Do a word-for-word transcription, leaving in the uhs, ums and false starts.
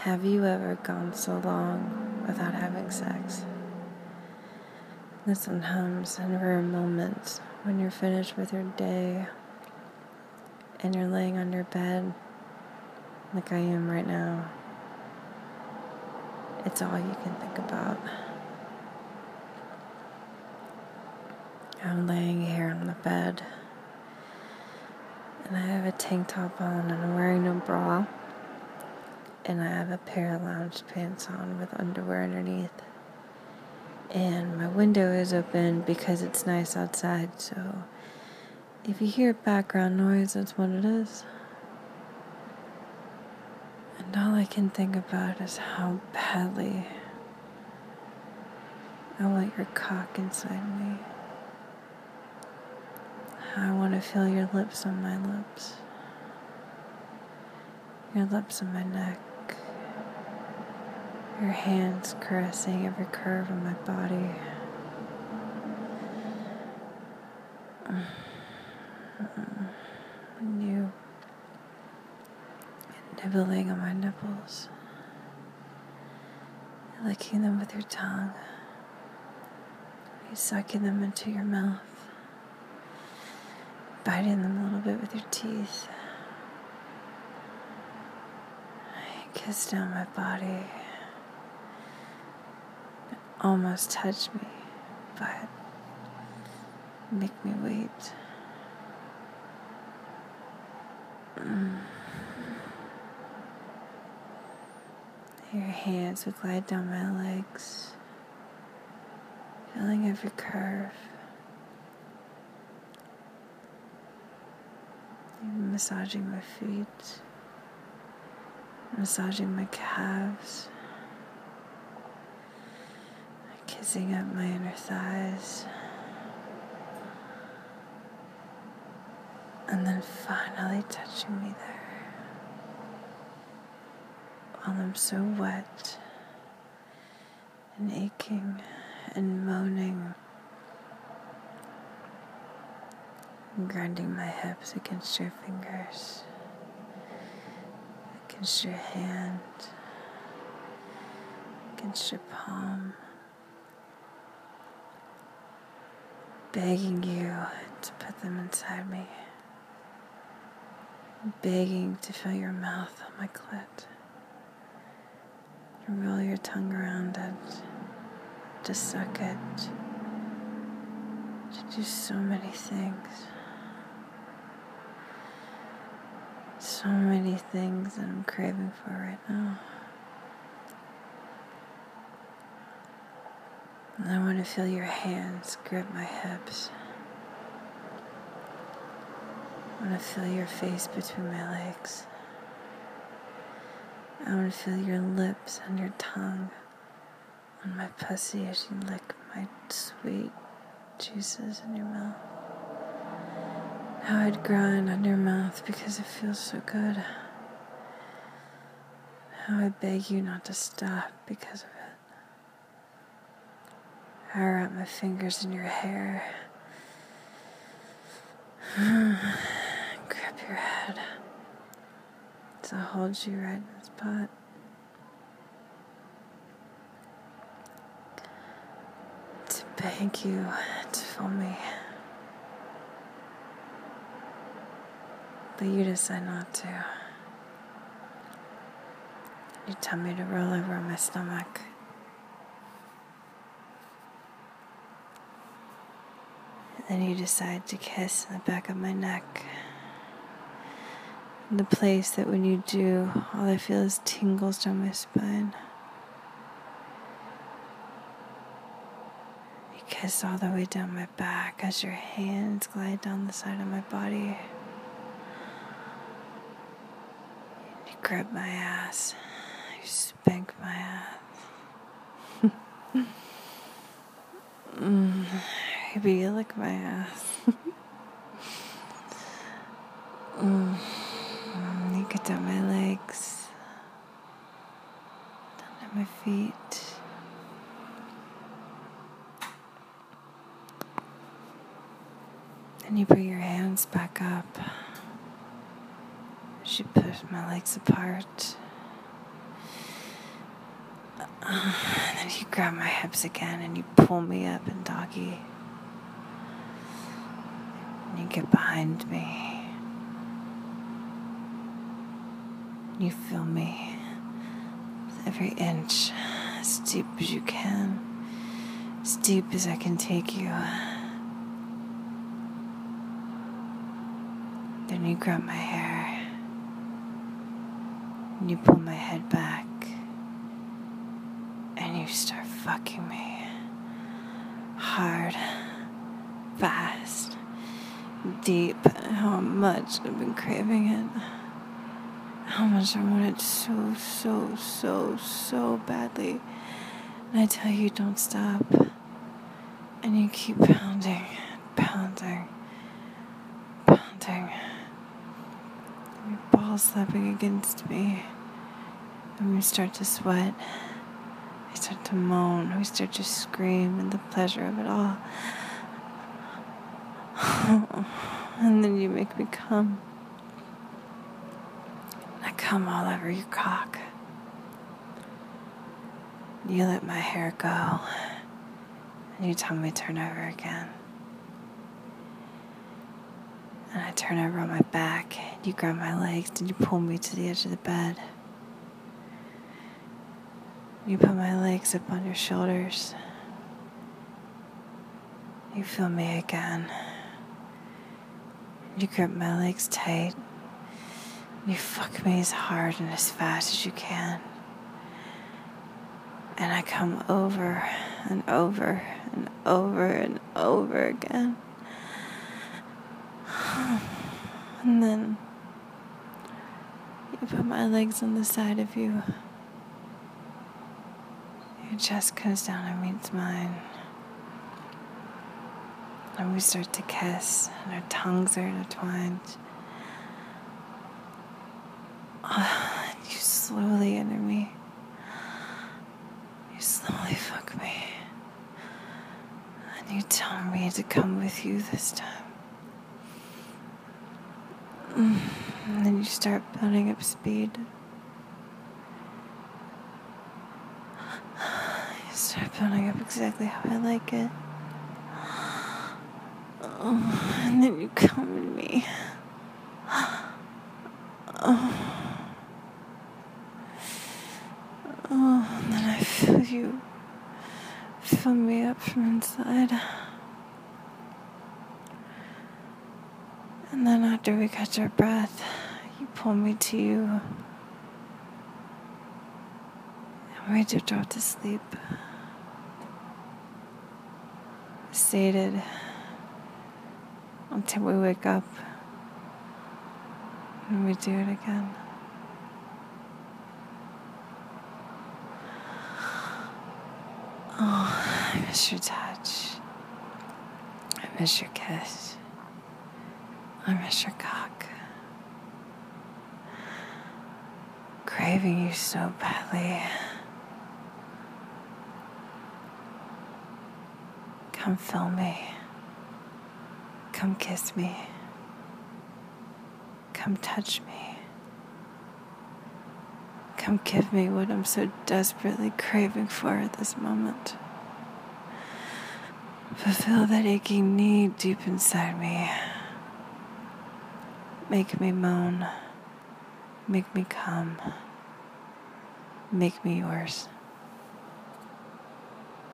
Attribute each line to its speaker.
Speaker 1: Have you ever gone so long without having sex that sometimes in rare moments when you're finished with your day and you're laying on your bed like I am right now, it's all you can think about? I'm laying here on the bed and I have a tank top on and I'm wearing no bra. And I have a pair of lounge pants on with underwear underneath. And my window is open because it's nice outside, so if you hear background noise, that's what it is. And all I can think about is how badly I want your cock inside me. How I want to feel your lips on my lips. Your lips on my neck. Your hands caressing every curve of my body. And you nibbling on my nipples. Licking them with your tongue. You sucking them into your mouth. Biting them a little bit with your teeth. You kiss down my body. Almost touch me, but make me wait. Mm. Your hands would glide down my legs, feeling every curve. You're massaging my feet, massaging my calves. Kissing up my inner thighs, and then finally touching me there while I'm so wet and aching and moaning and grinding my hips against your fingers, against your hand, against your palm. Begging you to put them inside me. Begging to feel your mouth on my clit. To roll your tongue around it. To suck it. To do so many things. So many things that I'm craving for right now. And I want to feel your hands grip my hips. I want to feel your face between my legs. I want to feel your lips and your tongue on my pussy as you lick my sweet juices in your mouth. How I'd grind on your mouth because it feels so good. How I beg you not to stop because of it. I wrap my fingers in your hair. Grab your head. So I'll hold you right in the spot. To beg you to fill me. But you decide not to. You tell me to roll over on my stomach. Then you decide to kiss the back of my neck. The place that when you do, all I feel is tingles down my spine. You kiss all the way down my back as your hands glide down the side of my body. You grab my ass. You spank my ass. mm. Maybe you lick my ass. mm. You get down my legs, down to my feet. Then you bring your hands back up. As you push my legs apart. And then you grab my hips again and you pull me up in doggy. And you get behind me. You feel me with every inch as deep as you can, as deep as I can take you. Then you grab my hair and you pull my head back. And you start fucking me hard, fast, deep. How much I've been craving it. How much I want it so, so, so, so badly. And I tell you, don't stop. And you keep pounding, pounding, pounding. Your balls slapping against me. And we start to sweat. I start to moan, we start to scream in the pleasure of it all. And then you make me come. I come all over your cock. You let my hair go. And you tell me to turn over again. And I turn over on my back. You grab my legs and you pull me to the edge of the bed. You put my legs up on your shoulders. You feel me again. You grip my legs tight. You fuck me as hard and as fast as you can. And I come over and over and over and over again. And then you put my legs on the side of you. Your chest comes down and meets mine. And we start to kiss, and our tongues are intertwined. Oh, and you slowly enter me. You slowly fuck me. And you tell me to come with you this time. And then you start building up speed. Start building up exactly how I like it. Oh, and then you come in me. Oh. Oh, and then I feel you fill me up from inside. And then after we catch our breath, you pull me to you. And we just drop to sleep. Sated until we wake up and we do it again. Oh, I miss your touch. I miss your kiss. I miss your cock. Craving you so badly. Come fill me. Come kiss me. Come touch me. Come give me what I'm so desperately craving for at this moment. Fulfill that aching need deep inside me. Make me moan. Make me come. Make me yours.